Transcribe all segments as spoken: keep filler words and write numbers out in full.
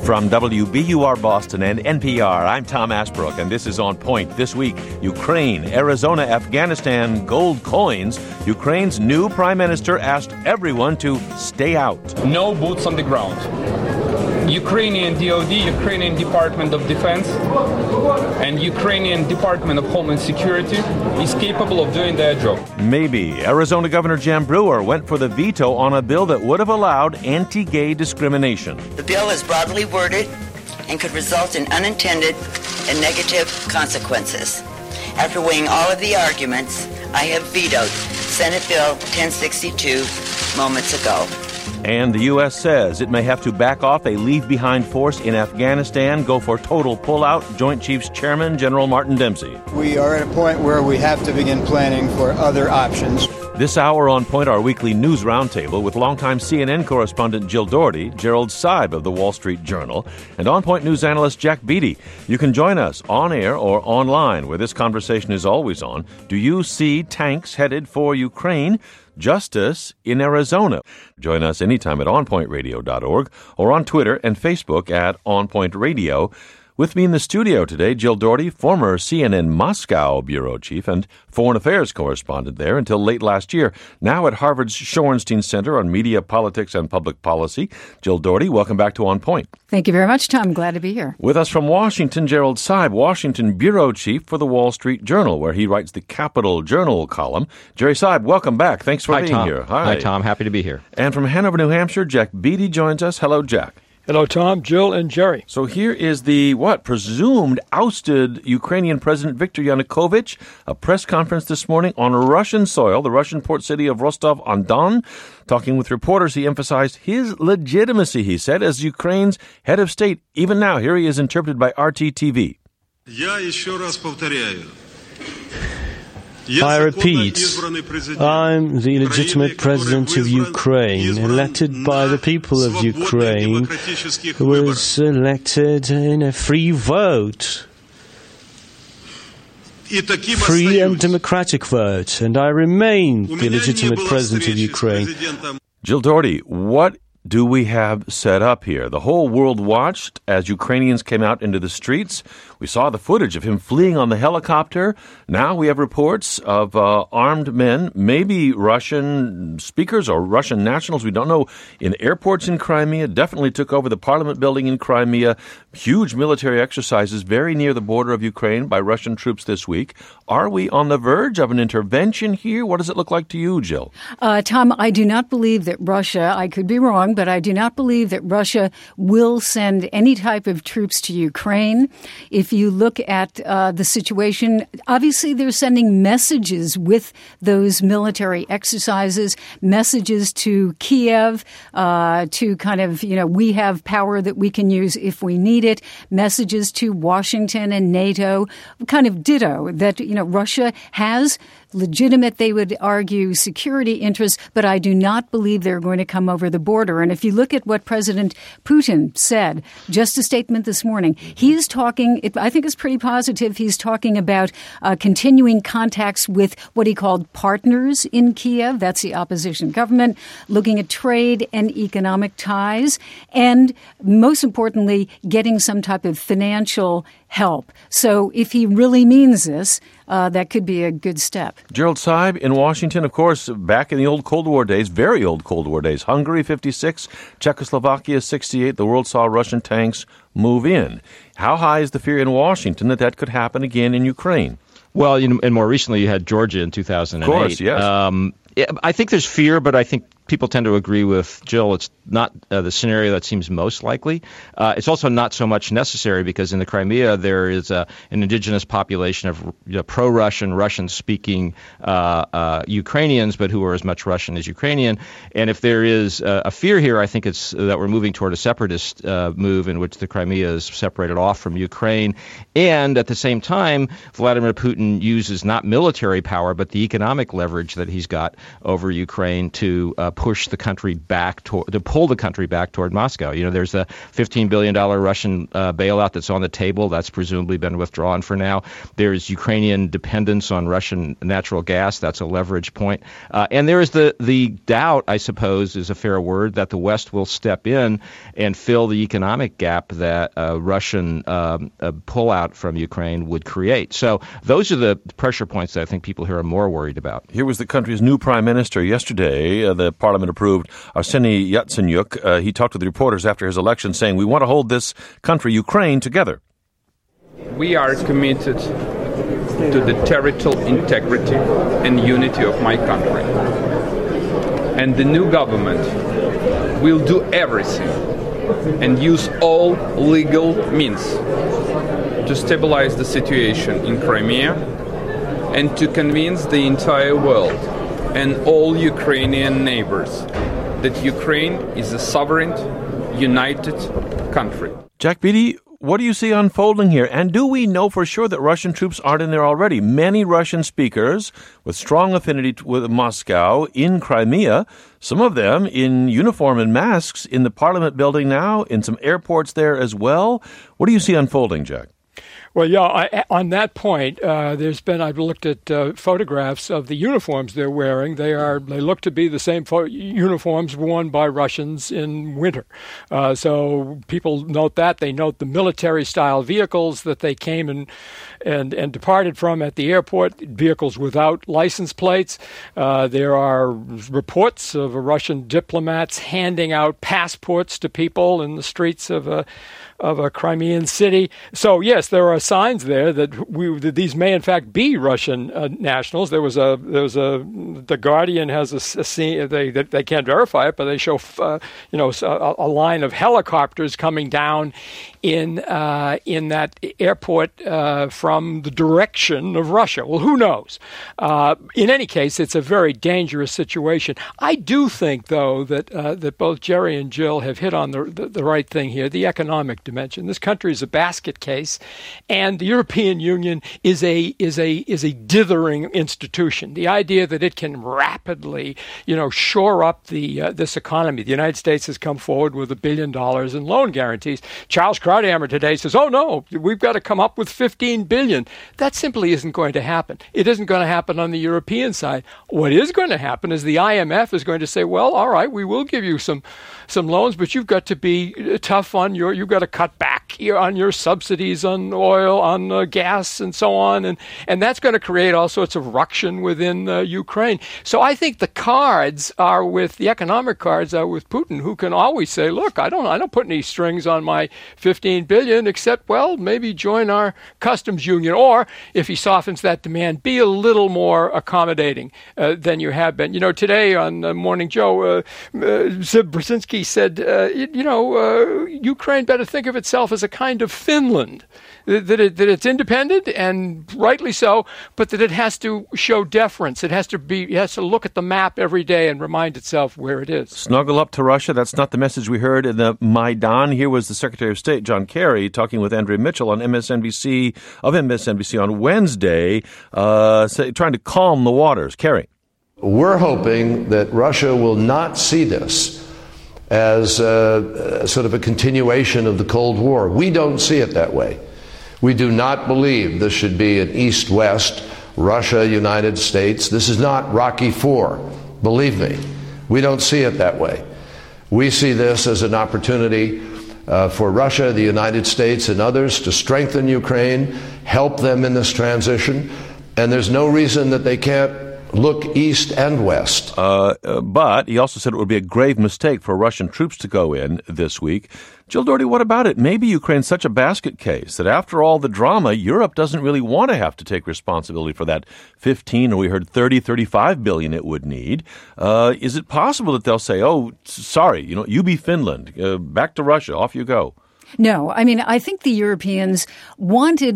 From W B U R Boston and N P R, I'm Tom Asbrook, and this is On Point. This week, Ukraine, Arizona, Afghanistan, gold coins. Ukraine's new prime minister asked everyone to stay out. No boots on the ground. Ukrainian D O D, Ukrainian Department of Defense, and Ukrainian Department of Homeland Security is capable of doing their job. Maybe. Arizona Governor Jan Brewer went for the veto on a bill that would have allowed anti-gay discrimination. The bill is broadly worded and could result in unintended and negative consequences. After weighing all of the arguments, I have vetoed Senate Bill ten sixty-two moments ago. And the U S says it may have to back off a leave-behind force in Afghanistan, go for total pullout. Joint Chiefs Chairman General Martin Dempsey. We are at a point where we have to begin planning for other options. This hour on Point, our weekly news roundtable with longtime C N N correspondent Jill Doherty, Gerald Seib of the Wall Street Journal, and On Point news analyst Jack Beatty. You can join us on air or online, where this conversation is always on. Do you see tanks headed for Ukraine? Justice in Arizona. Join us anytime at on point radio dot org or on Twitter and Facebook at On Point Radio. With me in the studio today, Jill Doherty, former C N N Moscow bureau chief and foreign affairs correspondent there until late last year, now at Harvard's Shorenstein Center on Media, Politics, and Public Policy. Jill Doherty, welcome back to On Point. Thank you very much, Tom. Glad to be here. With us from Washington, Gerald Seib, Washington bureau chief for the Wall Street Journal, where he writes the Capital Journal column. Jerry Seib, welcome back. Thanks for Hi, being Tom. here. Hi. Hi, Tom. Happy to be here. And from Hanover, New Hampshire, Jack Beatty joins us. Hello, Jack. Hello, Tom, Jill, and Jerry. So here is the, what, presumed ousted Ukrainian President Viktor Yanukovych, a press conference this morning on Russian soil, the Russian port city of Rostov-on-Don. Talking with reporters, he emphasized his legitimacy, he said, as Ukraine's head of state. Even now, here he is interpreted by R T T V. Я еще раз повторяю. I repeat, I'm the legitimate president of Ukraine, elected by the people of Ukraine, who was elected in a free vote, free and democratic vote, and I remain the legitimate president of Ukraine. Jill Doherty, what do we have set up here? The whole world watched as Ukrainians came out into the streets. We saw the footage of him fleeing on the helicopter. Now we have reports of uh, armed men, maybe Russian speakers or Russian nationals, we don't know, in airports in Crimea, definitely took over the parliament building in Crimea. Huge military exercises very near the border of Ukraine by Russian troops this week. Are we on the verge of an intervention here? What does it look like to you, Jill? Uh, Tom, I do not believe that Russia, I could be wrong, but I do not believe that Russia will send any type of troops to Ukraine. If you look at uh, the situation, obviously they're sending messages with those military exercises, messages to Kiev, uh, to kind of, you know, we have power that we can use if we need it, messages to Washington and NATO, kind of ditto that, you know, Russia has legitimate, they would argue, security interests, but I do not believe they're going to come over the border. And if you look at what President Putin said, just a statement this morning, he is talking, it, I think it's pretty positive, he's talking about uh, continuing contacts with what he called partners in Kiev, that's the opposition government, looking at trade and economic ties, and most importantly, getting some type of financial help. So if he really means this, uh, that could be a good step. Gerald Seib in Washington, of course, back in the old Cold War days, very old Cold War days, Hungary fifty-six, Czechoslovakia sixty-eight, the world saw Russian tanks move in. How high is the fear in Washington that that could happen again in Ukraine? Well, you know, and more recently you had Georgia in two thousand eight. Of course, yes. Um, yeah, I think there's fear, but I think people tend to agree with Jill. It's not uh, the scenario that seems most likely. Uh, it's also not so much necessary because in the Crimea there is uh, an indigenous population of you know, pro-Russian, Russian-speaking uh, uh, Ukrainians, but who are as much Russian as Ukrainian. And if there is uh, a fear here, I think it's that we're moving toward a separatist uh, move in which the Crimea is separated off from Ukraine. And at the same time, Vladimir Putin uses not military power, but the economic leverage that he's got over Ukraine to uh, push the country back toward, to pull the country back toward Moscow. You know, there's a fifteen billion dollars Russian uh, bailout that's on the table. That's presumably been withdrawn for now. There's Ukrainian dependence on Russian natural gas. That's a leverage point. Uh, and there is the, the doubt, I suppose, is a fair word, that the West will step in and fill the economic gap that uh, Russian um, uh, pullout from Ukraine would create. So those are the pressure points that I think people here are more worried about. Here was the country's new prime minister yesterday. Uh, the parliament approved Arseniy Yatsenyuk. Uh, he talked with reporters after his election saying, we want to hold this country, Ukraine, together. We are committed to the territorial integrity and unity of my country. And the new government will do everything and use all legal means to stabilize the situation in Crimea and to convince the entire world and all Ukrainian neighbors that Ukraine is a sovereign, united country. Jack Beatty, what do you see unfolding here? And do we know for sure that Russian troops aren't in there already? Many Russian speakers with strong affinity with Moscow in Crimea, some of them in uniform and masks in the parliament building now, in some airports there as well. What do you see unfolding, Jack? Well, yeah, I, on that point, uh, there's been, I've looked at uh, photographs of the uniforms they're wearing. They are, they look to be the same fo- uniforms worn by Russians in winter. Uh, so people note that. They note the military-style vehicles that they came and, and, and departed from at the airport, vehicles without license plates. Uh, there are reports of Russian diplomats handing out passports to people in the streets of a of a Crimean city. So, yes, there are signs there that we that these may in fact be Russian uh, nationals. There was a there was a the Guardian has a, a scene. They they can't verify it, but they show uh, you know a, a line of helicopters coming down in uh, in that airport uh, from the direction of Russia. Well, who knows? Uh, in any case, it's a very dangerous situation. I do think, though, that uh, that both Jerry and Jill have hit on the, the the right thing here: the economic dimension. This country is a basket case, and the European Union is a is a is a dithering institution. The idea that it can rapidly, you know, shore up the uh, this economy. The United States has come forward with a billion dollars in loan guarantees. Charles Krauthammer today says, "Oh no, we've got to come up with fifteen billion." That simply isn't going to happen. It isn't going to happen on the European side. What is going to happen is the I M F is going to say, "Well, all right, we will give you some some loans, but you've got to be tough on your you've got to cut back on your subsidies on oil, on uh, gas, and so on, and and that's going to create all sorts of ruction within uh, Ukraine." So I think the cards are with the economic cards are with Putin, who can always say, "Look, I don't I don't put any strings on my fifteen billion, except well maybe join our customs union, or if he softens that demand, be a little more accommodating uh, than you have been." You know, today on uh, Morning Joe, uh, uh, Zib Brzezinski said, uh, you know, uh, Ukraine better think of itself as a kind of Finland, that, it, that it's independent, and rightly so, but that it has to show deference. It has to be, it has to look at the map every day and remind itself where it is. Snuggle up to Russia. That's not the message we heard in the Maidan. Here was the Secretary of State, John Kerry, talking with Andrea Mitchell on M S N B C, of M S N B C on Wednesday, uh, say, trying to calm the waters. Kerry. We're hoping that Russia will not see this as uh, sort of a continuation of the Cold War. We don't see it that way. We do not believe this should be an East-West, Russia, United States. This is not Rocky Four, believe me. We don't see it that way. We see this as an opportunity uh, for Russia, the United States, and others to strengthen Ukraine, help them in this transition, and there's no reason that they can't look east and west. Uh, uh, but he also said it would be a grave mistake for Russian troops to go in this week. Jill Doherty, what about it? Maybe Ukraine's such a basket case that after all the drama, Europe doesn't really want to have to take responsibility for that fifteen, or we heard thirty, thirty-five billion it would need. Uh, is it possible that they'll say, oh, sorry, you know, you be Finland, uh, back to Russia, off you go? No, I mean, I think the Europeans wanted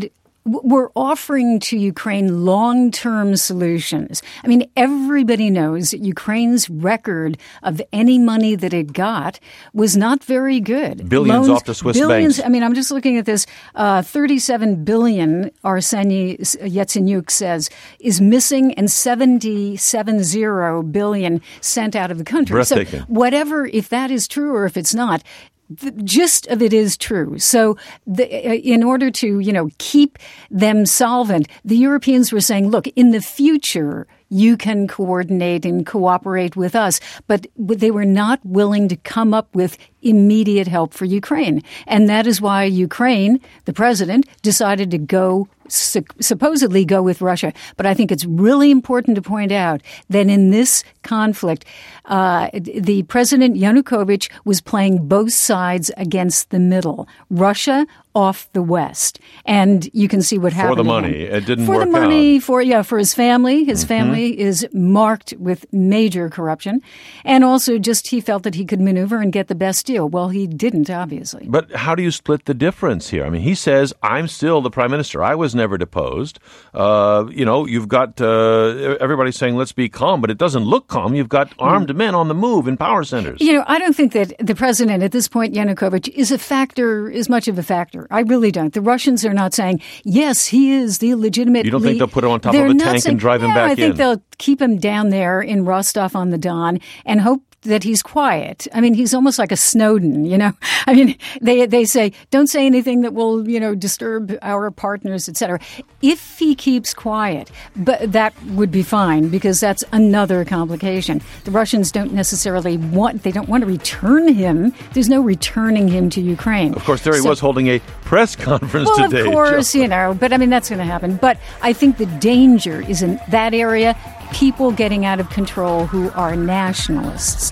we're offering to Ukraine long-term solutions. I mean, everybody knows that Ukraine's record of any money that it got was not very good. Billions Loans, off to Swiss billions, banks. I mean, I'm just looking at this. Uh, thirty-seven billion, Arseny Yatsenyuk says, is missing, and seventy-seven zero billion sent out of the country. Breathtaking. So whatever, if that is true or if it's not, the gist of it is true. So the, in order to, you know, keep them solvent, the Europeans were saying, look, in the future, you can coordinate and cooperate with us. But they were not willing to come up with immediate help for Ukraine. And that is why Ukraine, the president, decided to go su- supposedly go with Russia. But I think it's really important to point out that in this conflict, uh, the President Yanukovych was playing both sides against the middle. Russia off the West. And you can see what happened. For the money. It didn't for work the money, out. For, yeah, for his family. His Mm-hmm. family is marked with major corruption. And also just he felt that he could maneuver and get the best deal. Well, he didn't, obviously. But how do you split the difference here? I mean, he says, I'm still the prime minister. I was never deposed. Uh, you know, you've got uh, everybody saying, let's be calm, but it doesn't look calm. You've got armed men on the move in power centers. You know, I don't think that the president at this point, Yanukovych, is a factor, is much of a factor. I really don't. The Russians are not saying, yes, he is the legitimate You don't lead. think they'll put him on top They're of a not tank saying, and drive him no, back I think in? they'll keep him down there in Rostov-on-the-Don and hope that he's quiet. I mean, he's almost like a Snowden, you know. I mean, they they say, don't say anything that will, you know, disturb our partners, et cetera. If he keeps quiet, but that would be fine, because that's another complication. The Russians don't necessarily want, they don't want to return him. There's no returning him to Ukraine. Of course, there he So- was holding a press conference well, today. of course, Joe. you know, but I mean, that's going to happen. But I think the danger is in that area, people getting out of control who are nationalists.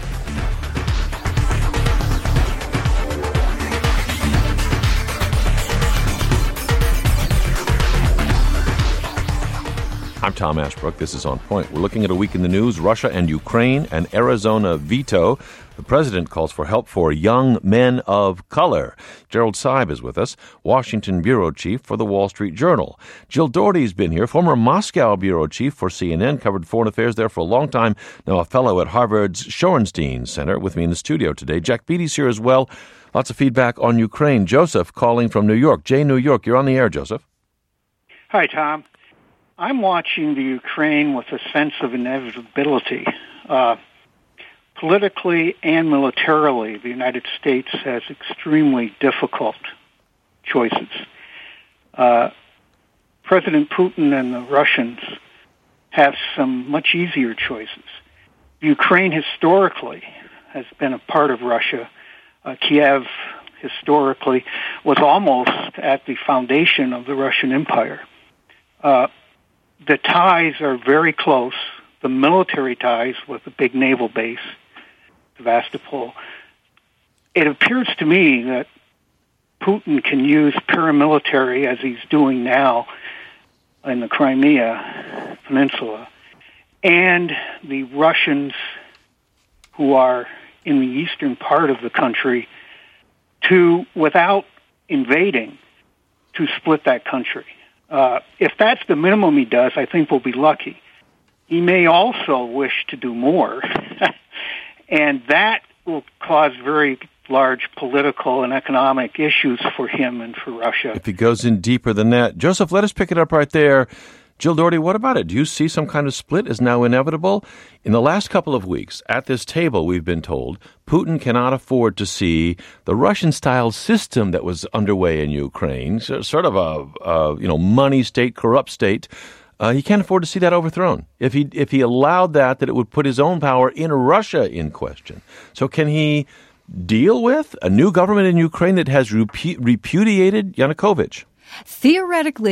I'm Tom Ashbrook. This is On Point. We're looking at a week in the news, Russia and Ukraine, an Arizona veto. The president calls for help for young men of color. Gerald Seib is with us, Washington bureau chief for the Wall Street Journal. Jill Dougherty's been here, former Moscow bureau chief for C N N, covered foreign affairs there for a long time, now a fellow at Harvard's Shorenstein Center, with me in the studio today. Jack Beatty's here as well. Lots of feedback on Ukraine. Joseph calling from New York. Jay, New York, you're on the air, Joseph. Hi, Tom. I'm watching the Ukraine with a sense of inevitability. Uh, politically and militarily, the United States has extremely difficult choices. Uh, President Putin and the Russians have some much easier choices. Ukraine historically has been a part of Russia. Uh, Kiev historically was almost at the foundation of the Russian Empire. Uh, The ties are very close, the military ties with a big naval base, Sevastopol. It appears to me that Putin can use paramilitary, as he's doing now in the Crimea Peninsula, and the Russians who are in the eastern part of the country to, without invading, to split that country. Uh, if that's the minimum he does, I think we'll be lucky. He may also wish to do more, and that will cause very large political and economic issues for him and for Russia. If he goes in deeper than that. Joseph, let us pick it up right there. Jill Dougherty, what about it? Do you see some kind of split is now inevitable? In the last couple of weeks, at this table, we've been told, Putin cannot afford to see the Russian-style system that was underway in Ukraine, so, sort of a, a you know money state, corrupt state. Uh, he can't afford to see that overthrown. If he if he allowed that, that it would put his own power in Russia in question. So can he deal with a new government in Ukraine that has repu- repudiated Yanukovych? Theoretically,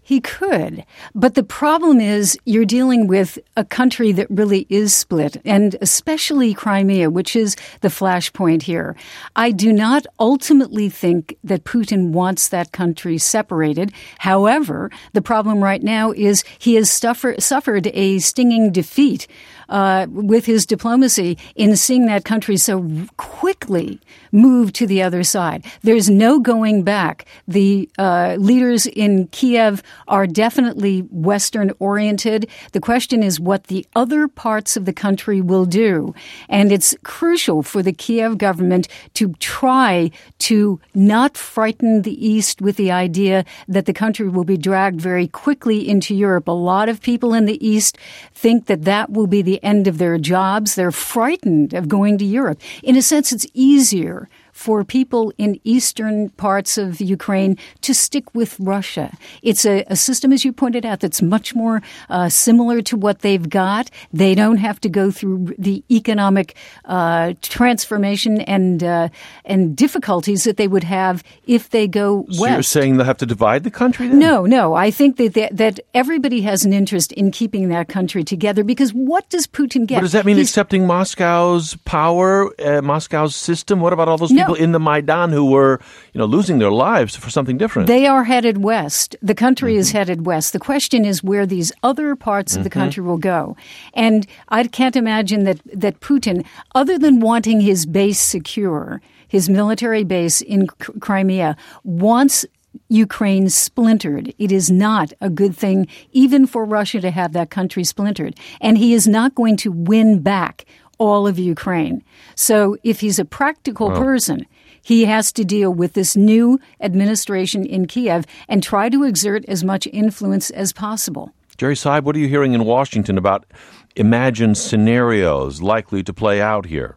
He could. But the problem is you're dealing with a country that really is split, and especially Crimea, which is the flashpoint here. I do not ultimately think that Putin wants that country separated. However, the problem right now is he has suffer, suffered a stinging defeat uh, with his diplomacy in seeing that country so quickly move to the other side. There's no going back. The uh, leaders in Kiev are definitely Western-oriented. The question is what the other parts of the country will do. And it's crucial for the Kiev government to try to not frighten the East with the idea that the country will be dragged very quickly into Europe. A lot of people in the East think that that will be the end of their jobs. They're frightened of going to Europe. In a sense, it's easier for people in eastern parts of Ukraine to stick with Russia. It's a, a system, as you pointed out, that's much more uh, similar to what they've got. They don't have to go through the economic uh, transformation and uh, and difficulties that they would have if they go so west. So you're saying they'll have to divide the country then? No, no. I think that, that that everybody has an interest in keeping that country together, because what does Putin get? But does that mean He's, accepting Moscow's power, uh, Moscow's system? What about all those people no. in the Maidan who were, you know, losing their lives for something different? They are headed west. The country mm-hmm. is headed west. The question is where these other parts mm-hmm. of the country will go. And I can't imagine that, that Putin, other than wanting his base secure, his military base in C- Crimea, wants Ukraine splintered. It is not a good thing even for Russia to have that country splintered. And he is not going to win back all of Ukraine. So if he's a practical wow. person, he has to deal with this new administration in Kiev and try to exert as much influence as possible. Jerry Seib, what are you hearing in Washington about imagined scenarios likely to play out here?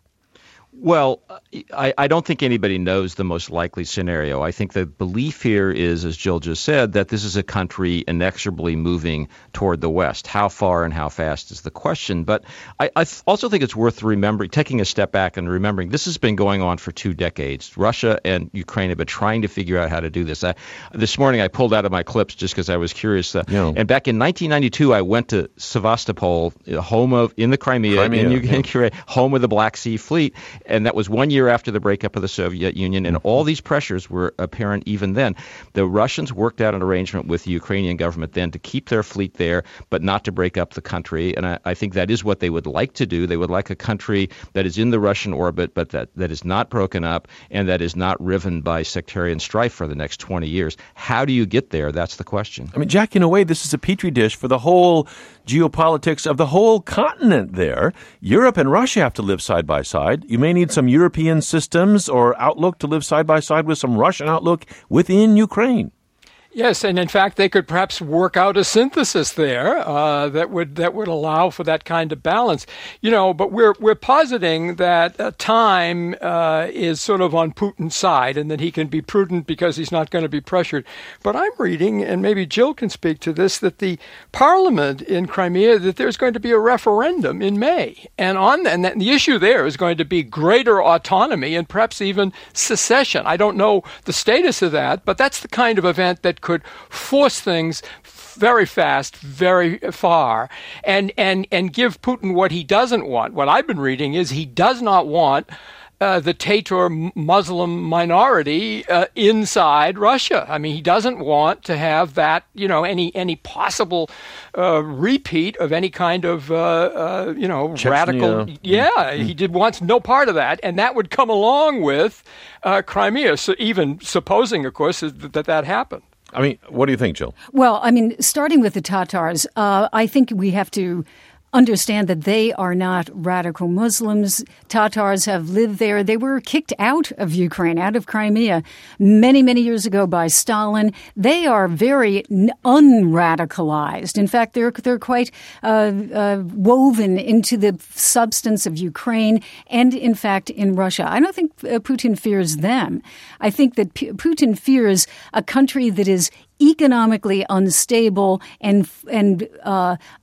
Well, I, I don't think anybody knows the most likely scenario. I think the belief here is, as Jill just said, that this is a country inexorably moving toward the West. How far and how fast is the question. But I, I th- also think it's worth remembering, taking a step back and remembering this has been going on for two decades. Russia and Ukraine have been trying to figure out how to do this. I, this morning I pulled out of my clips just because I was curious. Uh, yeah. And back in nineteen ninety-two, I went to Sevastopol, home of, in the Crimea, Crimea in Ukraine, yeah. home of the Black Sea Fleet. And that was one year after the breakup of the Soviet Union, and all these pressures were apparent even then. The Russians worked out an arrangement with the Ukrainian government then to keep their fleet there, but not to break up the country. And I, I think that is what they would like to do. They would like a country that is in the Russian orbit, but that, that is not broken up and that is not riven by sectarian strife for the next twenty years. How do you get there? That's the question. I mean, Jack, in a way, this is a petri dish for the whole geopolitics of the whole continent there. Europe and Russia have to live side by side. You may need some European systems or outlook to live side by side with some Russian outlook within Ukraine. Yes, and in fact, they could perhaps work out a synthesis there uh, that would that would allow for that kind of balance. You know, but we're we're positing that uh, time uh, is sort of on Putin's side, and that he can be prudent because he's not going to be pressured. But I'm reading, and maybe Jill can speak to this, that the parliament in Crimea, that there's going to be a referendum in May, and on and that the issue there is going to be greater autonomy and perhaps even secession. I don't know the status of that, but that's the kind of event that could force things very fast, very far, and, and, and give Putin what he doesn't want. What I've been reading is he does not want uh, the Tatar Muslim minority uh, inside Russia. I mean, he doesn't want to have that, you know, any any possible uh, repeat of any kind of, uh, uh, you know, Chechnya. radical. Yeah, mm-hmm. he did wants no part of that, and that would come along with uh, Crimea. So even supposing, of course, that that happened. I mean, what do you think, Jill? Well, I mean, starting with the Tatars, uh, I think we have to understand that they are not radical Muslims. Tatars have lived there. They were kicked out of Ukraine, out of Crimea, many, many years ago by Stalin. They are very unradicalized. In fact, they're they're quite uh, uh, woven into the substance of Ukraine and, in fact, in Russia. I don't think uh, Putin fears them. I think that P- Putin fears a country that is economically unstable and and uh,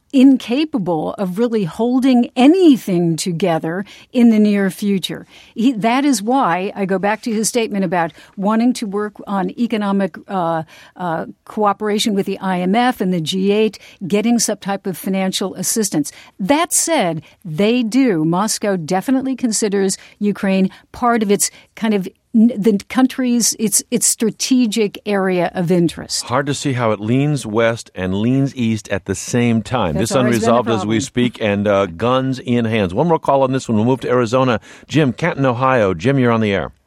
incapable of really holding anything together in the near future. He, that is why I go back to his statement about wanting to work on economic uh, uh, cooperation with the I M F and the G eight, getting some type of financial assistance. That said, they do. Moscow definitely considers Ukraine part of its kind of the country's its its strategic area of interest. Hard to see how it leans west and leans east at the same time. That's this unresolved as we speak, and uh, guns in hands. One more call on this one. We'll move to Arizona. Jim, Canton, Ohio. Jim, you're on the air.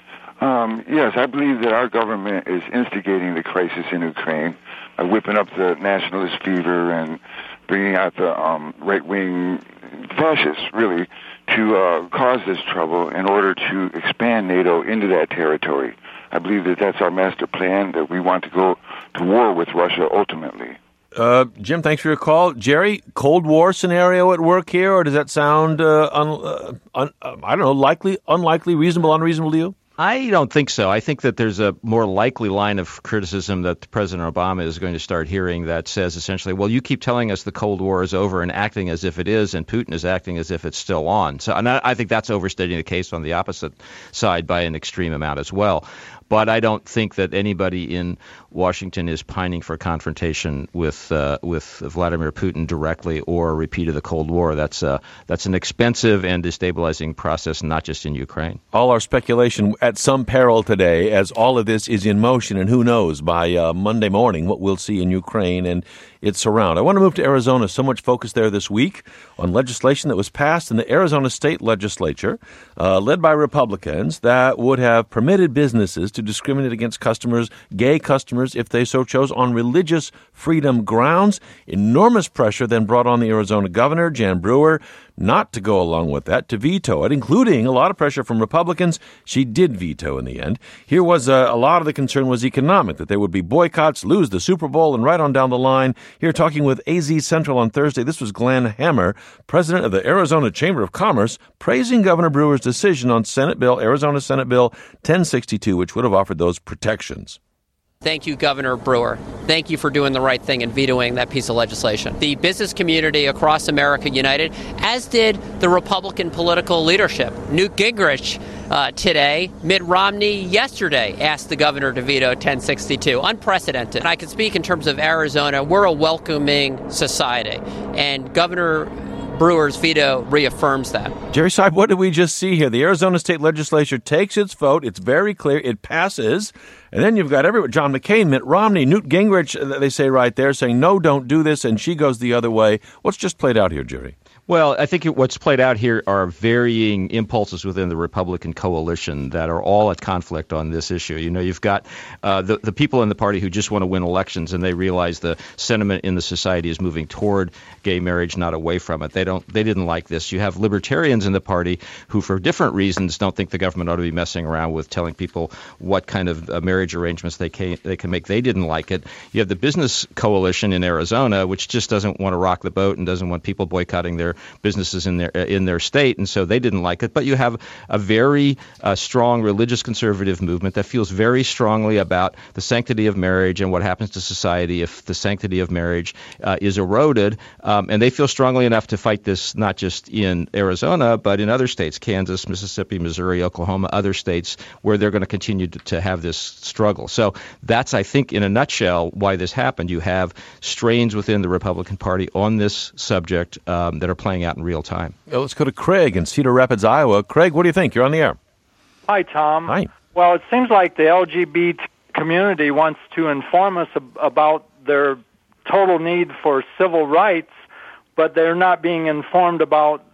Um, yes, I believe that our government is instigating the crisis in Ukraine, uh, whipping up the nationalist fever and bringing out the um, right-wing fascists, really, to uh, cause this trouble in order to expand NATO into that territory. I believe that that's our master plan, that we want to go to war with Russia ultimately. Uh, Jim, thanks for your call. Jerry, Cold War scenario at work here, or does that sound, uh, un, uh, un, uh, I don't know, likely, unlikely, reasonable, unreasonable to you? I don't think so. I think that there's a more likely line of criticism that President Obama is going to start hearing that says essentially, well, you keep telling us the Cold War is over and acting as if it is, and Putin is acting as if it's still on. So and I, I think that's overstating the case on the opposite side by an extreme amount as well. But I don't think that anybody in Washington is pining for confrontation with uh, with Vladimir Putin directly or a repeat of the Cold War. That's uh, that's an expensive and destabilizing process, not just in Ukraine. All our speculation at some peril today, as all of this is in motion, and who knows by uh, Monday morning what we'll see in Ukraine and its surround. I want to move to Arizona. So much focus there this week on legislation that was passed in the Arizona state legislature, uh, led by Republicans, that would have permitted businesses to discriminate against customers, gay customers, if they so chose, on religious freedom grounds. Enormous pressure then brought on the Arizona governor, Jan Brewer, not to go along with that, to veto it, including a lot of pressure from Republicans. She did veto in the end. Here was uh, a lot of the concern was economic, that there would be boycotts, lose the Super Bowl, and right on down the line. Here talking with A Z Central on Thursday, this was Glenn Hammer, president of the Arizona Chamber of Commerce, praising Governor Brewer's decision on Senate Bill, Arizona Senate Bill ten sixty-two, which would have offered those protections. Thank you, Governor Brewer. Thank you for doing the right thing and vetoing that piece of legislation. The business community across America united, as did the Republican political leadership. Newt Gingrich uh, today, Mitt Romney yesterday asked the governor to veto ten sixty-two. Unprecedented. And I can speak in terms of Arizona. We're a welcoming society, and Governor Brewer's veto reaffirms that. Jerry Seib, what did we just see here? The Arizona State Legislature takes its vote. It's very clear. It passes. And then you've got everyone, John McCain, Mitt Romney, Newt Gingrich, they say right there, saying, no, don't do this, and she goes the other way. What's just played out here, Jerry? Well, I think what's played out here are varying impulses within the Republican coalition that are all at conflict on this issue. You know, you've got uh, the, the people in the party who just want to win elections, and they realize the sentiment in the society is moving toward gay marriage, not away from it. They don't. They didn't like this. You have libertarians in the party who, for different reasons, don't think the government ought to be messing around with telling people what kind of uh, marriage arrangements they can, they can make. They didn't like it. You have the business coalition in Arizona, which just doesn't want to rock the boat and doesn't want people boycotting their businesses in their in their state, and so they didn't like it. But you have a very uh, strong religious conservative movement that feels very strongly about the sanctity of marriage and what happens to society if the sanctity of marriage uh, is eroded. Um, and they feel strongly enough to fight this not just in Arizona, but in other states, Kansas, Mississippi, Missouri, Oklahoma, other states where they're going to continue to, to have this struggle. So that's, I think, in a nutshell, why this happened. You have strains within the Republican Party on this subject um, that are playing out in real time. Well, let's go to Craig in Cedar Rapids, Iowa. Craig, what do you think? You're on the air. Hi, Tom. Hi. Well, it seems like the L G B T community wants to inform us ab- about their total need for civil rights, but they're not being informed about,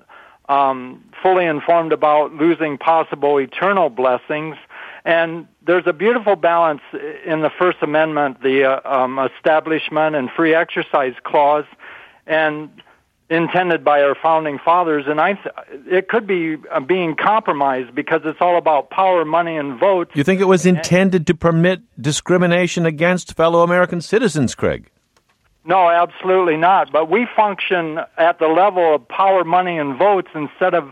um, fully informed about losing possible eternal blessings. And there's a beautiful balance in the First Amendment, the uh, um, Establishment and Free Exercise Clause, and intended by our founding fathers, and I th- it could be uh, being compromised because it's all about power, money, and votes. You think it was intended to permit discrimination against fellow American citizens, Craig? No, absolutely not. But we function at the level of power, money, and votes instead of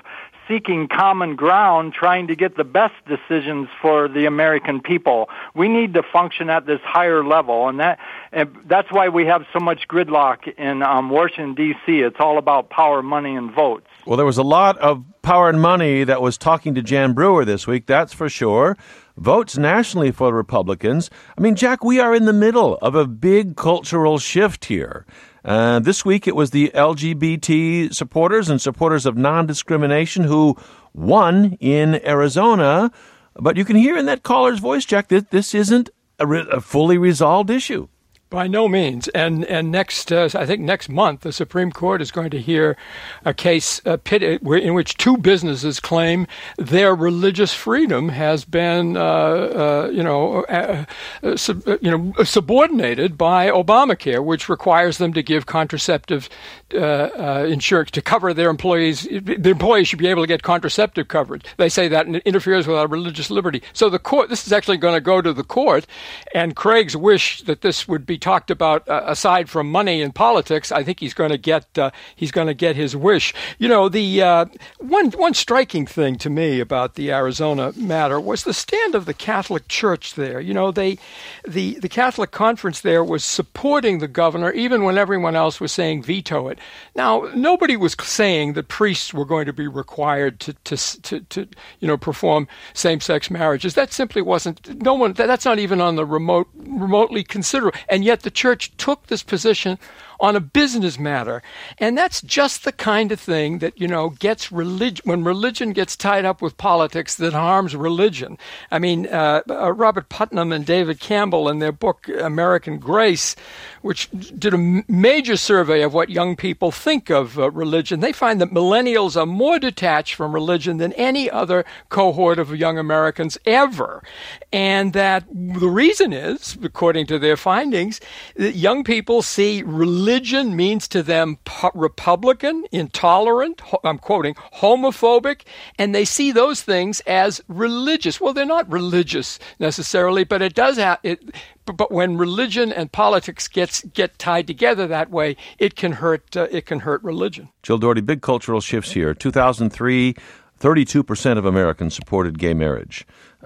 seeking common ground, trying to get the best decisions for the American people. We need to function at this higher level, and that and that's why we have so much gridlock in um, Washington, D C It's all about power, money, and votes. Well, there was a lot of power and money that was talking to Jan Brewer this week, that's for sure. Votes nationally for the Republicans. I mean, Jack, we are in the middle of a big cultural shift here. Uh, this week it was the L G B T supporters and supporters of non-discrimination who won in Arizona. But you can hear in that caller's voice, Jack, that this isn't a, re- a fully resolved issue. By no means. And and next, uh, I think next month, the Supreme Court is going to hear a case uh, pit, in which two businesses claim their religious freedom has been, uh, uh, you know, uh, uh, sub, uh, you know, subordinated by Obamacare, which requires them to give contraceptive uh, uh, insurance to cover their employees. The employees should be able to get contraceptive coverage. They say that interferes with our religious liberty. So the court, this is actually going to go to the court, and Craig's wish that this would be talked about uh, aside from money and politics, I think he's going to get uh, he's going to get his wish. You know, the uh, one one striking thing to me about the Arizona matter was the stand of the Catholic Church there. You know, they the the Catholic Conference there was supporting the governor even when everyone else was saying veto it. Now, nobody was saying that priests were going to be required to to to, to you know perform same-sex marriages. That simply wasn't. No one. That, that's not even on the remote remotely considerable. And yet the church took this position on a business matter. And that's just the kind of thing that, you know, gets religion, when religion gets tied up with politics, that harms religion. I mean, uh, uh, Robert Putnam and David Campbell in their book, American Grace, which did a m- major survey of what young people think of uh, religion, they find that millennials are more detached from religion than any other cohort of young Americans ever. And that the reason is, according to their findings, that young people see religion Religion means to them pu- Republican, intolerant, ho- I'm quoting, homophobic, and they see those things as religious. Well, they're not religious necessarily, but it does have it. But when religion and politics gets get tied together that way, it can hurt. Uh, it can hurt religion. Jill Dougherty, big cultural shifts here. two thousand three, thirty-two percent of Americans supported gay marriage.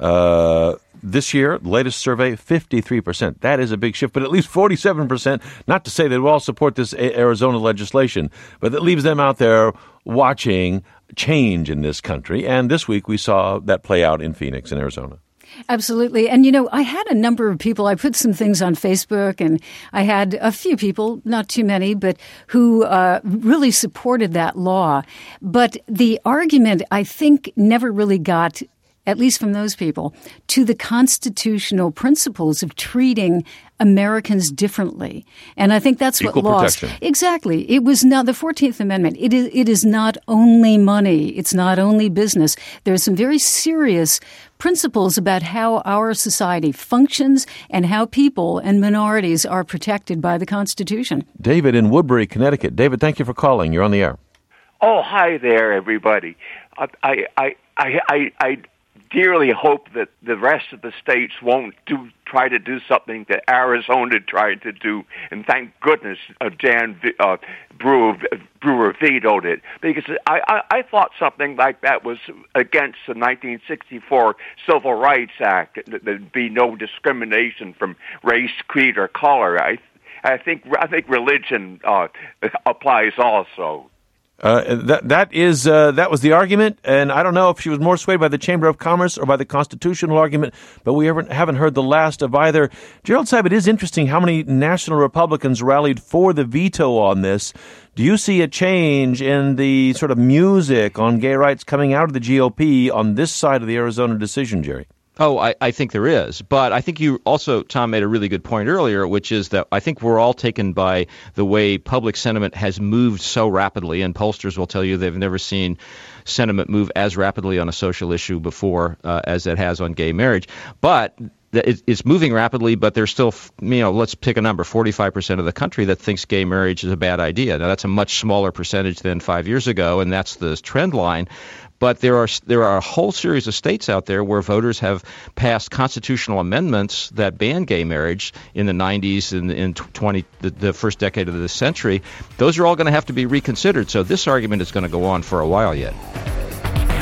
Uh, This year, the latest survey, fifty-three percent. That is a big shift, but at least forty-seven percent, not to say they will all support this Arizona legislation, but that leaves them out there watching change in this country. And this week we saw that play out in Phoenix, in Arizona. Absolutely. And, you know, I had a number of people, I put some things on Facebook, and I had a few people, not too many, but who uh, really supported that law. But the argument, I think, never really got, at least from those people, to the constitutional principles of treating Americans differently. And I think that's Equal what lost. protection. Exactly. It was not the fourteenth Amendment. It is, it is not only money. It's not only business. There are some very serious principles about how our society functions and how people and minorities are protected by the Constitution. David in Woodbury, Connecticut. David, thank you for calling. You're on the air. Oh, hi there, everybody. I, I, I, I, I, I dearly hope that the rest of the states won't do try to do something that Arizona tried to do, and thank goodness uh, Jan uh, Brewer, Brewer vetoed it, because I, I, I thought something like that was against the nineteen sixty-four Civil Rights Act, that there'd be no discrimination from race, creed, or color. I, I think I think religion uh, applies also. Uh, that that is uh, that was the argument, and I don't know if she was more swayed by the Chamber of Commerce or by the constitutional argument, but we haven't, haven't heard the last of either. Gerald Seib, it is interesting how many national Republicans rallied for the veto on this. Do you see a change in the sort of music on gay rights coming out of the G O P on this side of the Arizona decision, Jerry? Oh, I, I think there is. But I think you also, Tom, made a really good point earlier, which is that I think we're all taken by the way public sentiment has moved so rapidly. And pollsters will tell you they've never seen sentiment move as rapidly on a social issue before uh, as it has on gay marriage. But it's moving rapidly, but there's still, you know, let's pick a number, forty-five percent of the country that thinks gay marriage is a bad idea. Now, that's a much smaller percentage than five years ago, and that's the trend line. But there are there are a whole series of states out there where voters have passed constitutional amendments that ban gay marriage in the nineties and in twenty the, the first decade of this century. Those are all going to have to be reconsidered. So this argument is going to go on for a while yet.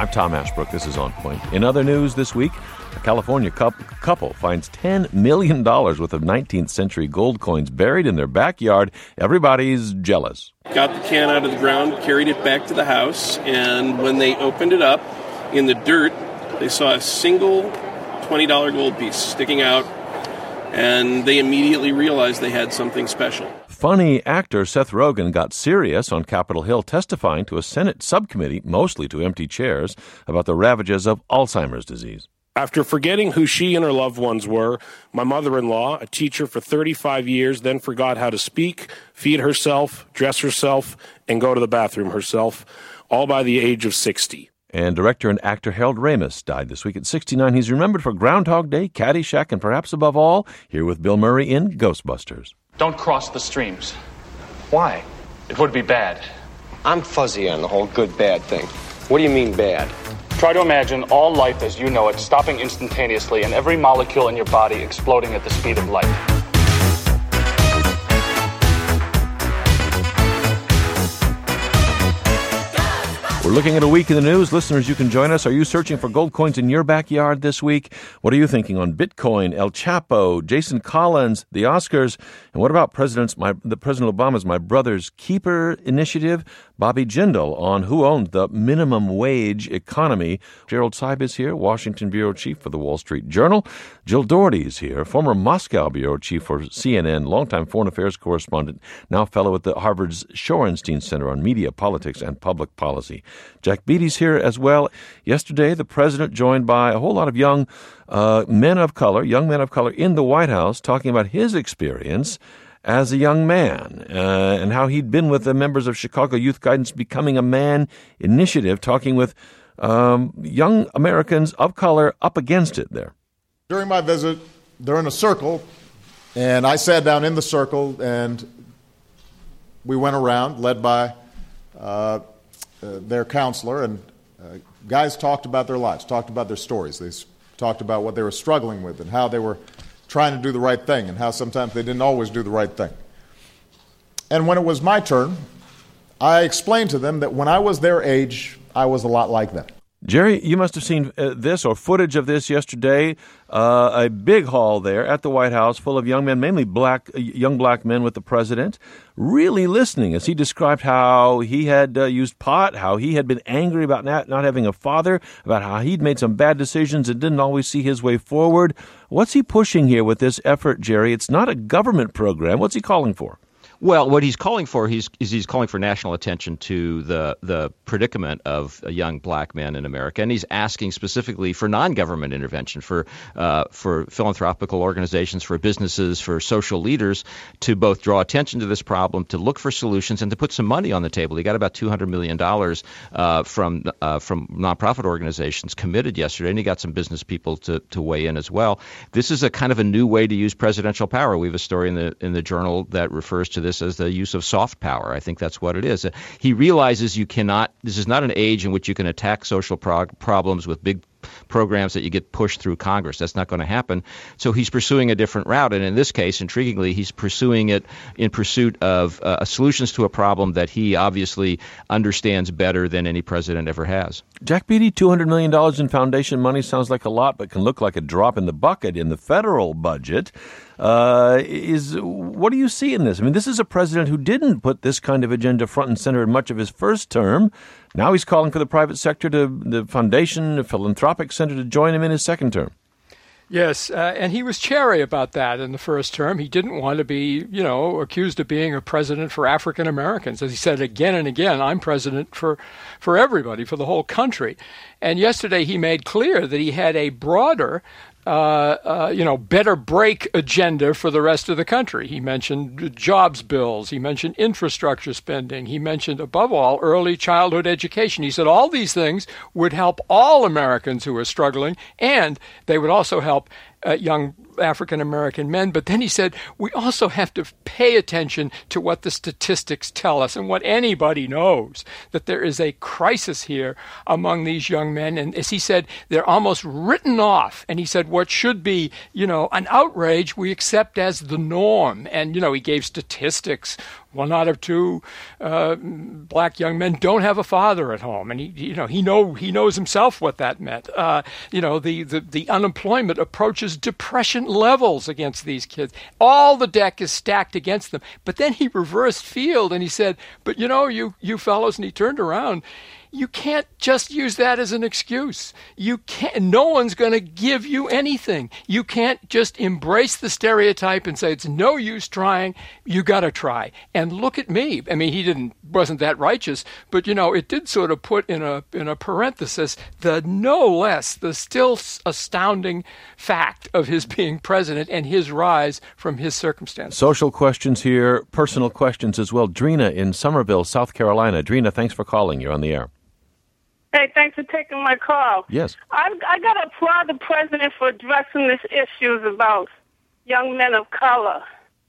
Tom Ashbrook. This is On Point. In other news this week, a California couple finds ten million dollars worth of nineteenth century gold coins buried in their backyard. Everybody's jealous. Got the can out of the ground, carried it back to the house, and when they opened it up in the dirt, they saw a single twenty dollars gold piece sticking out, and they immediately realized they had something special. Funny actor Seth Rogen got serious on Capitol Hill testifying to a Senate subcommittee, mostly to empty chairs, about the ravages of Alzheimer's disease. After forgetting who she and her loved ones were, my mother-in-law, a teacher for thirty-five years, then forgot how to speak, feed herself, dress herself, and go to the bathroom herself, all by the age of sixty. And director and actor Harold Ramis died this week at sixty-nine. He's remembered for Groundhog Day, Caddyshack, and perhaps above all, here with Bill Murray in Ghostbusters. Don't cross the streams. Why? It would be bad. I'm fuzzy on the whole good-bad thing. What do you mean bad? Try to imagine all life as you know it stopping instantaneously and every molecule in your body exploding at the speed of light. We're looking at a week in the news. Listeners, you can join us. Are you searching for gold coins in your backyard this week? What are you thinking on Bitcoin, El Chapo, Jason Collins, the Oscars? And what about President's, my, the President Obama's My Brother's Keeper initiative? Bobby Jindal on who owned the minimum wage economy. Gerald Seib is here, Washington bureau chief for the Wall Street Journal. Jill Doherty is here, former Moscow bureau chief for C N N, longtime foreign affairs correspondent, now fellow at the Harvard's Shorenstein Center on Media, Politics, and Public Policy. Jack Beatty's here as well. Yesterday, the president joined by a whole lot of young uh, men of color, young men of color in the White House, talking about his experience as a young man uh, and how he'd been with the members of Chicago Youth Guidance Becoming a Man initiative, talking with um, young Americans of color up against it there. During my visit, they're in a circle, and I sat down in the circle, and we went around, led by uh, uh, their counselor, and uh, guys talked about their lives, talked about their stories. They talked about what they were struggling with and how they were trying to do the right thing and how sometimes they didn't always do the right thing. And when it was my turn, I explained to them that when I was their age, I was a lot like them. Jerry, you must have seen uh, this or footage of this yesterday. Uh, a big hall there at the White House full of young men, mainly black, young black men with the president, really listening as he described how he had uh, used pot, how he had been angry about not, not having a father, about how he'd made some bad decisions and didn't always see his way forward. What's he pushing here with this effort, Jerry? It's not a government program. What's he calling for? Well, what he's calling for he's, is he's calling for national attention to the the predicament of young black men in America, and he's asking specifically for non-government intervention, for uh, for philanthropical organizations, for businesses, for social leaders to both draw attention to this problem, to look for solutions, and to put some money on the table. He got about two hundred million dollars uh, from uh, from nonprofit organizations committed yesterday, and he got some business people to, to weigh in as well. This is a kind of a new way to use presidential power. We have a story in the in the Journal that refers to this as the use of soft power. I think that's what it is. Uh, he realizes you cannot, this is not an age in which you can attack social prog- problems with big programs that you get pushed through Congress. That's not going to happen. So he's pursuing a different route. And in this case, intriguingly, he's pursuing it in pursuit of uh, solutions to a problem that he obviously understands better than any president ever has. Jack Beatty, two hundred million dollars in foundation money sounds like a lot, but can look like a drop in the bucket in the federal budget. Uh, is what do you see in this? I mean, this is a president who didn't put this kind of agenda front and center in much of his first term. Now he's calling for the private sector, to the foundation, the philanthropic center to join him in his second term. Yes, uh, and he was chary about that in the first term. He didn't want to be, you know, accused of being a president for African Americans. As he said again and again, I'm president for, for everybody, for the whole country. And yesterday he made clear that he had a broader Uh, uh, you know, better break agenda for the rest of the country. He mentioned jobs bills. He mentioned infrastructure spending. He mentioned, above all, early childhood education. He said all these things would help all Americans who are struggling, and they would also help uh, young African American men. But then he said, we also have to pay attention to what the statistics tell us and what anybody knows, that there is a crisis here among these young men. And as he said, they're almost written off. And he said, what should be, you know, an outrage, we accept as the norm. And, you know, he gave statistics. One out of two uh, black young men don't have a father at home, and he, you know, he know he knows himself what that meant. Uh, you know, the, the the unemployment approaches depression levels against these kids. All the deck is stacked against them. But then he reversed field and he said, "But you know, you you fellows," and he turned around. You can't just use that as an excuse. You can't. No one's going to give you anything. You can't just embrace the stereotype and say it's no use trying. You got to try. And look at me. I mean, he didn't wasn't that righteous, but you know, it did sort of put in a in a parenthesis the no less the still astounding fact of his being president and his rise from his circumstances. Social questions here, personal questions as well. Drina in Somerville, South Carolina. Drina, thanks for calling. You're on the air. Hey, thanks for taking my call. Yes. I, I got to applaud the president for addressing these issues about young men of color.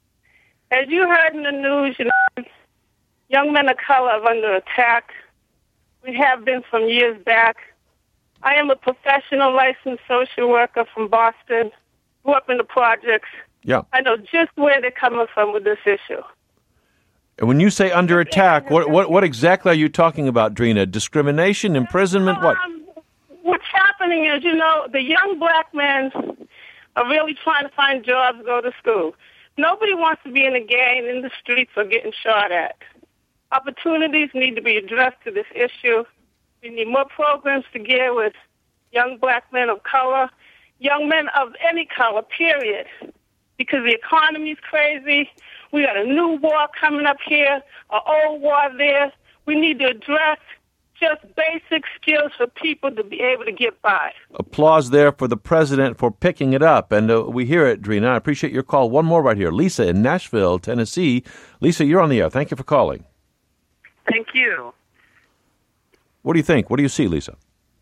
As you heard in the news, you know, young men of color are under attack. We have been from years back. I am a professional licensed social worker from Boston, grew up in the projects. Yeah. I know just where they're coming from with this issue. And when you say under attack, what what what exactly are you talking about, Drina? Discrimination, imprisonment, what? Um, what's happening is, you know, the young black men are really trying to find jobs, go to school. Nobody wants to be in a gang in the streets or getting shot at. Opportunities need to be addressed to this issue. We need more programs to gear with young black men of color, young men of any color, period. Because the economy's crazy. We got a new war coming up here, an old war there. We need to address just basic skills for people to be able to get by. Applause there for the president for picking it up. And uh, we hear it, Drina. I appreciate your call. One more right here. Lisa in Nashville, Tennessee. Lisa, you're on the air. Thank you for calling. Thank you. What do you think? What do you see, Lisa?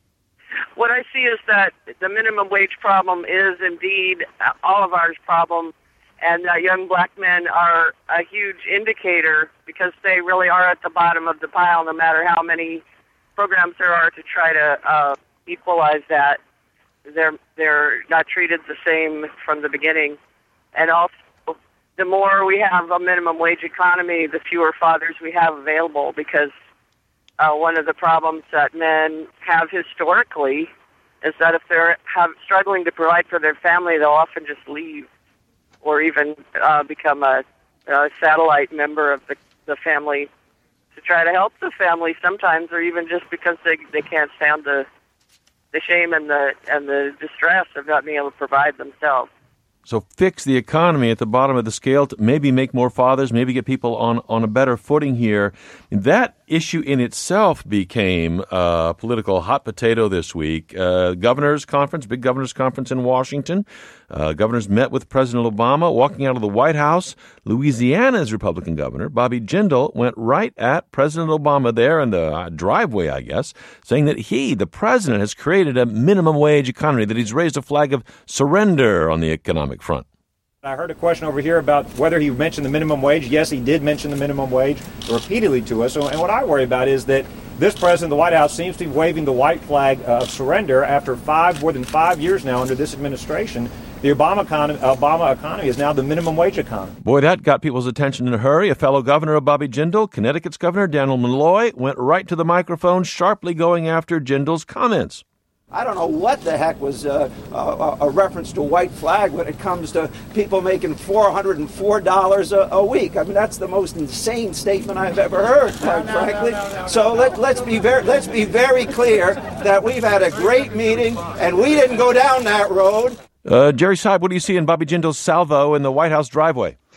What I see is that the minimum wage problem is indeed all of our problem, and uh, young black men are a huge indicator because they really are at the bottom of the pile no matter how many programs there are to try to uh, equalize that. They're, they're not treated the same from the beginning. And also, the more we have a minimum wage economy, the fewer fathers we have available because Uh, one of the problems that men have historically is that if they're have, struggling to provide for their family, they'll often just leave or even uh, become a, a satellite member of the, the family to try to help the family sometimes, or even just because they, they can't stand the the shame and the and the distress of not being able to provide themselves. So fix the economy at the bottom of the scale, to maybe make more fathers, maybe get people on, on a better footing here. That issue in itself became a political hot potato this week. Uh, governor's conference, big governor's conference in Washington. Uh, governors met with President Obama. Walking out of the White House, Louisiana's Republican governor, Bobby Jindal, went right at President Obama there in the driveway, I guess, saying that he, the president, has created a minimum wage economy, that he's raised a flag of surrender on the economic front. I heard a question over here about whether he mentioned the minimum wage. Yes, he did mention the minimum wage repeatedly to us. And what I worry about is that this president of the White House seems to be waving the white flag of surrender after five, more than five years now under this administration. The Obama economy, Obama economy is now the minimum wage economy. Boy, that got people's attention in a hurry. A fellow governor of Bobby Jindal, Connecticut's Governor Daniel Malloy, went right to the microphone, sharply going after Jindal's comments. I don't know what the heck was uh, a, a reference to white flag when it comes to people making four hundred four dollars a, a week. I mean, that's the most insane statement I've ever heard, quite no, no, frankly. No, no, no, so no. Let, let's be very let's be very clear that we've had a great meeting and we didn't go down that road. Uh, Jerry Seib, what do you see in Bobby Jindal's salvo in the White House driveway?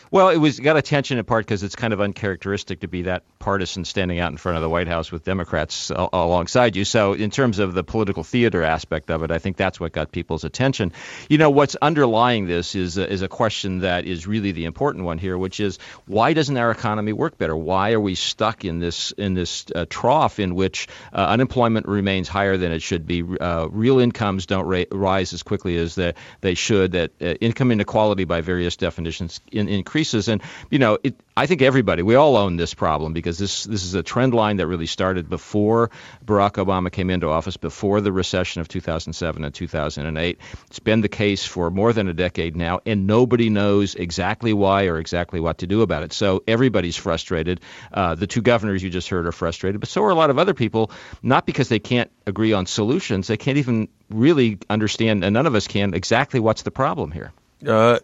Well, it was got attention in part because it's kind of uncharacteristic to be that partisan standing out in front of the White House with Democrats a- alongside you. So in terms of the political theater aspect of it, I think that's what got people's attention. You know, what's underlying this is a, is a question that is really the important one here, which is why doesn't our economy work better? Why are we stuck in this in this uh, trough in which uh, unemployment remains higher than it should be? Uh, real incomes don't ra- rise as quickly as they, they should. That uh, income inequality by various definitions in, increases. And, you know, it, I think everybody, we all own this problem because this this is a trend line that really started before Barack Obama came into office, before the recession of two thousand seven and two thousand eight. It's been the case for more than a decade now, and nobody knows exactly why or exactly what to do about it. So everybody's frustrated. Uh, the two governors you just heard are frustrated, but so are a lot of other people, not because they can't agree on solutions. They can't even really understand, and none of us can, exactly what's the problem here. Uh,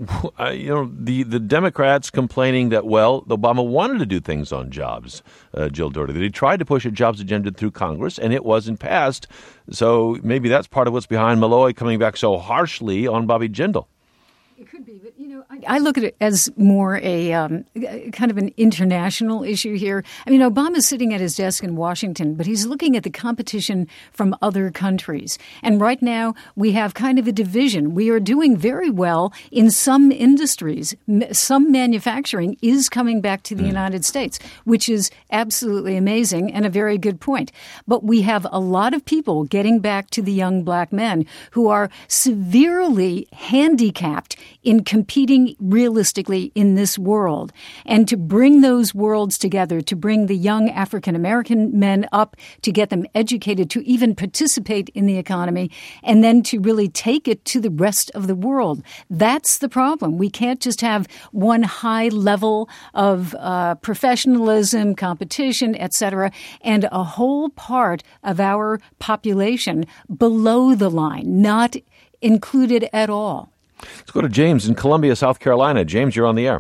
you know, the, the Democrats complaining that, well, Obama wanted to do things on jobs, uh, Jill Doherty, that he tried to push a jobs agenda through Congress, and it wasn't passed. So maybe that's part of what's behind Malloy coming back so harshly on Bobby Jindal. It could be, but, you know, I, I look at it as more a um, kind of an international issue here. I mean, Obama's sitting at his desk in Washington, but he's looking at the competition from other countries. And right now, we have kind of a division. We are doing very well in some industries. M- some manufacturing is coming back to the mm. United States, which is absolutely amazing and a very good point. But we have a lot of people getting back to the young black men who are severely handicapped in competing realistically in this world. And to bring those worlds together, to bring the young African-American men up, to get them educated, to even participate in the economy, and then to really take it to the rest of the world. That's the problem. We can't just have one high level of uh, professionalism, competition, et cetera, and a whole part of our population below the line, not included at all. Let's go to James in Columbia, South Carolina. James, you're on the air.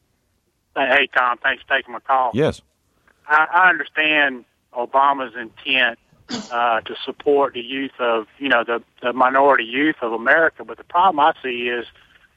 Hey, Tom, thanks for taking my call. Yes. I, I understand Obama's intent uh, to support the youth of, you know, the, the minority youth of America, but the problem I see is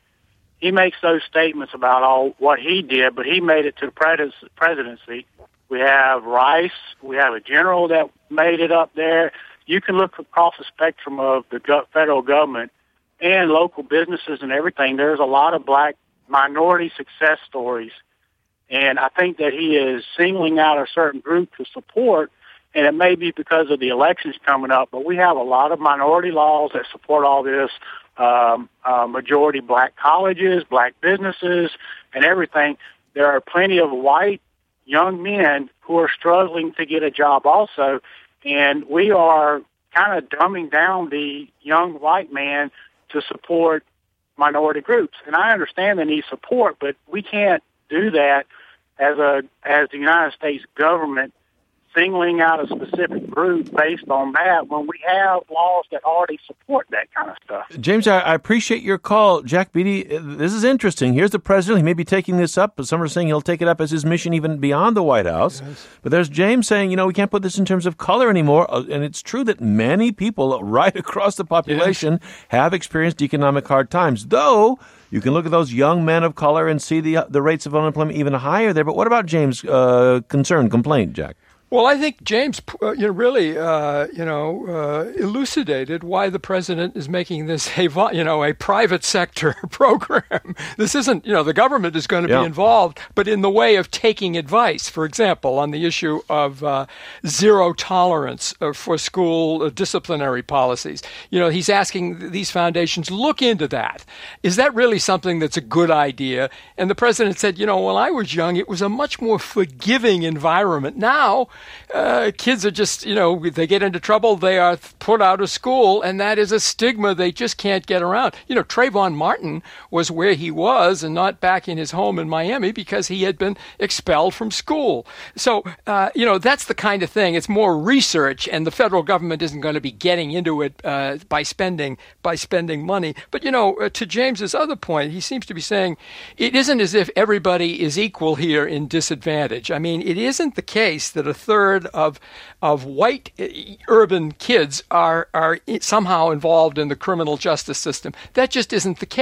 he makes those statements about all what he did, but he made it to the pres- presidency. We have Rice. We have a general that made it up there. You can look across the spectrum of the go- federal government and local businesses and everything. There's a lot of black minority success stories. And I think that he is singling out a certain group to support, and it may be because of the elections coming up, but we have a lot of minority laws that support all this, um, uh, majority black colleges, black businesses, and everything. There are plenty of white young men who are struggling to get a job also, and we are kind of dumbing down the young white man to support minority groups. And I understand they need support, but we can't do that as a as the United States government singling out a specific group based on that when we have laws that already support that kind of stuff. James, I, I appreciate your call. Jack Beatty, this is interesting. Here's the president. He may be taking this up, but some are saying he'll take it up as his mission even beyond the White House. Yes. But there's James saying, you know, we can't put this in terms of color anymore. And it's true that many people right across the population yes. have experienced economic hard times, though you can look at those young men of color and see the the rates of unemployment even higher there. But what about James' uh, concern, complaint, Jack? Well, I think James, uh, you know, really, uh, you know, uh, elucidated why the president is making this a, you know, a private sector program. This isn't, you know, the government is going to yeah. be involved, but in the way of taking advice. For example, on the issue of uh, zero tolerance for school disciplinary policies. You know, he's asking these foundations, look into that. Is that really something that's a good idea? And the president said, you know, when I was young, it was a much more forgiving environment. Now, Uh, kids are just, you know, they get into trouble, they are put out of school, and that is a stigma they just can't get around. You know, Trayvon Martin was where he was and not back in his home in Miami because he had been expelled from school. So, uh, you know, that's the kind of thing. It's more research, and the federal government isn't going to be getting into it uh, by spending by spending money. But, you know, uh, to James's other point, he seems to be saying it isn't as if everybody is equal here in disadvantage. I mean, it isn't the case that a third of of white urban kids are are somehow involved in the criminal justice system. That just isn't the case.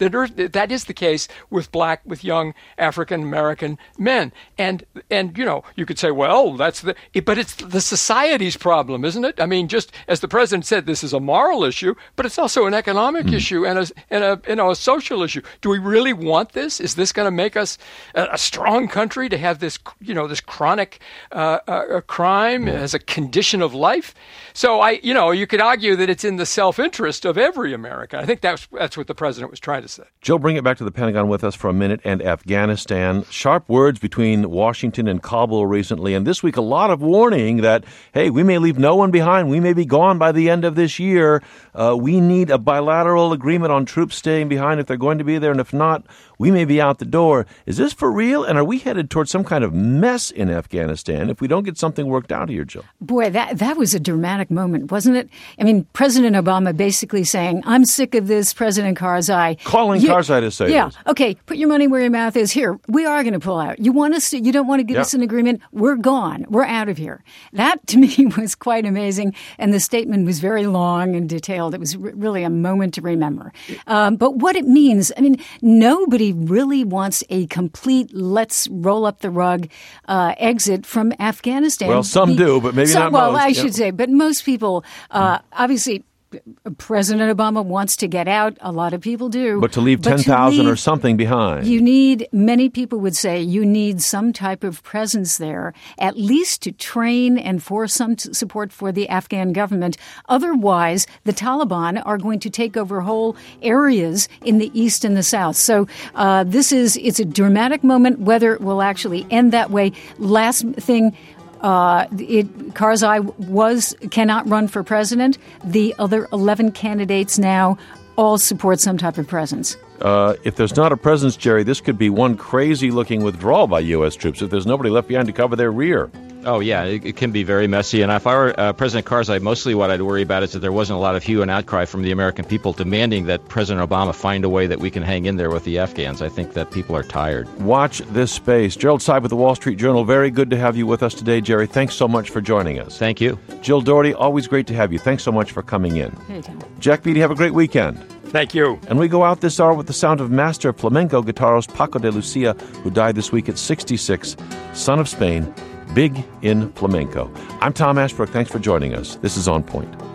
That, are, that is the case with black, with young African American men. And, and, you know, you could say, well, that's the, but it's the society's problem, isn't it? I mean, just as the president said, this is a moral issue, but it's also an economic mm. issue and a, and a, you know, a social issue. Do we really want this? Is this going to make us a, a strong country to have this, you know, this chronic uh, uh, crime mm. as a condition of life? So I, you know, you could argue that it's in the self-interest of every American. I think that's that's what the president was trying to say. Jill, bring it back to the Pentagon with us for a minute and Afghanistan. Sharp words between Washington and Kabul recently, and this week a lot of warning that, hey, we may leave no one behind. We may be gone by the end of this year. Uh, we need a bilateral agreement on troops staying behind if they're going to be there, and if not, we may be out the door. Is this for real? And are we headed towards some kind of mess in Afghanistan if we don't get something worked out here, Jill? Boy, that that was a dramatic moment, wasn't it? I mean, President Obama basically saying, I'm sick of this, President Karzai. Calling you, Karzai to say Yeah, this. okay, put your money where your mouth is. Here, we are going to pull out. You want us to, you don't want to give yeah. us an agreement? We're gone. We're out of here. That, to me, was quite amazing. And the statement was very long and detailed. It was r- really a moment to remember. Um, but what it means, I mean, nobody really wants a complete let's roll up the rug uh, exit from Afghanistan. Well, some Be- do, but maybe some, not well, most. I yeah. should say, but most people, uh, obviously, President Obama wants to get out. A lot of people do. But to leave But ten thousand leave- or something behind. You need, many people would say, you need some type of presence there, at least to train and for some t- support for the Afghan government. Otherwise, the Taliban are going to take over whole areas in the east and the south. So uh, this is, it's a dramatic moment. Whether it will actually end that way. Last thing, Uh, it, Karzai was cannot run for president. The other eleven candidates now all support some type of presence. Uh, if there's not a presence, Jerry, this could be one crazy-looking withdrawal by U S troops if there's nobody left behind to cover their rear. Oh, yeah, it, it can be very messy. And if I were uh, President Karzai, mostly what I'd worry about is that there wasn't a lot of hue and outcry from the American people demanding that President Obama find a way that we can hang in there with the Afghans. I think that people are tired. Watch this space. Gerald Seib with the Wall Street Journal. Very good to have you with us today, Jerry. Thanks so much for joining us. Thank you. Jill Doherty, always great to have you. Thanks so much for coming in. Hey, Tom. Jack Beatty, have a great weekend. Thank you. And we go out this hour with the sound of master flamenco guitarist Paco de Lucia, who died this week at sixty-six, son of Spain, big in flamenco. I'm Tom Ashbrook. Thanks for joining us. This is On Point.